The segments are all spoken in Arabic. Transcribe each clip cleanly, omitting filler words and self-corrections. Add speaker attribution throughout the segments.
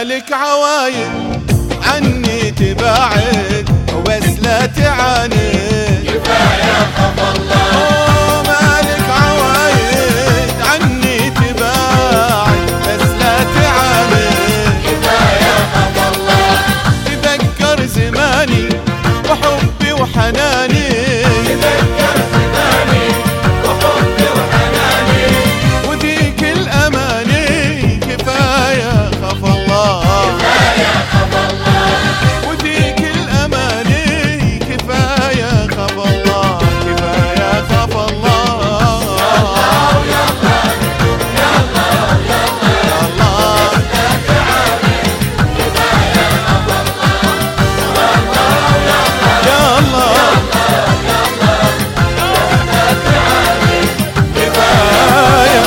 Speaker 1: مالك عوايد عني تباعد وبس لا تعاند.
Speaker 2: كفاية خف الله.
Speaker 1: مالك عوايد عني تباعد بس لا تعاند.
Speaker 2: كفاية خف الله.
Speaker 1: تذكر زماني وحبي وحناني.
Speaker 2: تذكر زماني وحبي وحناني.
Speaker 1: وذيك الأماني كفاية خف الله.
Speaker 2: كفاية خف الله.
Speaker 1: وذيك الأماني كفاية خف الله. كفاية خف الله.
Speaker 2: يلا يلا يلا
Speaker 1: الله
Speaker 2: لا تعاني. كفاية خف الله.
Speaker 1: يا الله
Speaker 2: لا تعاني.
Speaker 1: كفاية.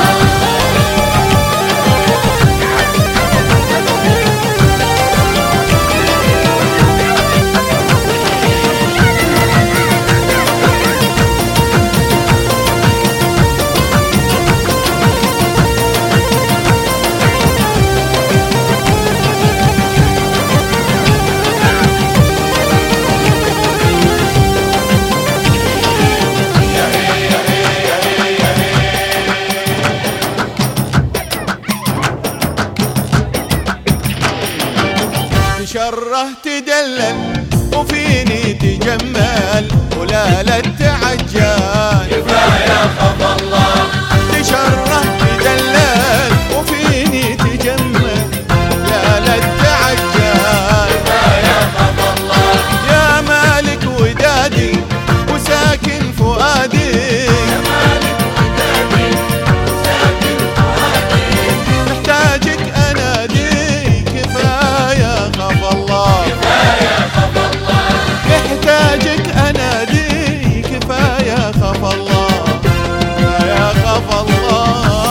Speaker 1: تشره تدلل وفيني تجمل ولا لا تعجل.
Speaker 2: كفاية خف الله.
Speaker 1: تشره تدلل وفيني تجمل لا لا تعجل.
Speaker 2: كفاية خف الله.
Speaker 1: يا مالك ودادي وساكن فؤادي.
Speaker 2: مالك ودادي وساكن فؤادي.
Speaker 1: محتاجك انادي. كفاية خف الله.
Speaker 2: كفاية خف الله.
Speaker 1: محتاجك انادي. كفاية خف الله. كفاية خف الله.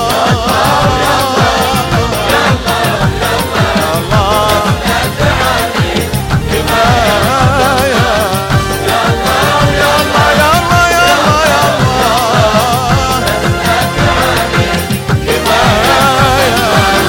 Speaker 1: الله
Speaker 2: لا تعاني.
Speaker 1: كفاية. يلا يلا يلا يلا كفاية.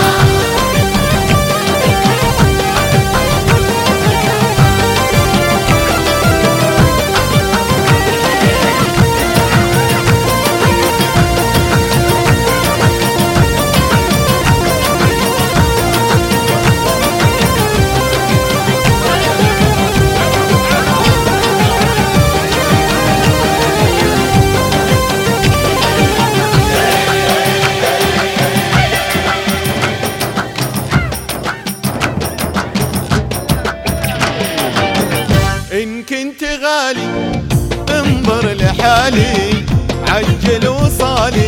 Speaker 1: إن كنت غالي انظر لحالي عجل وصالي.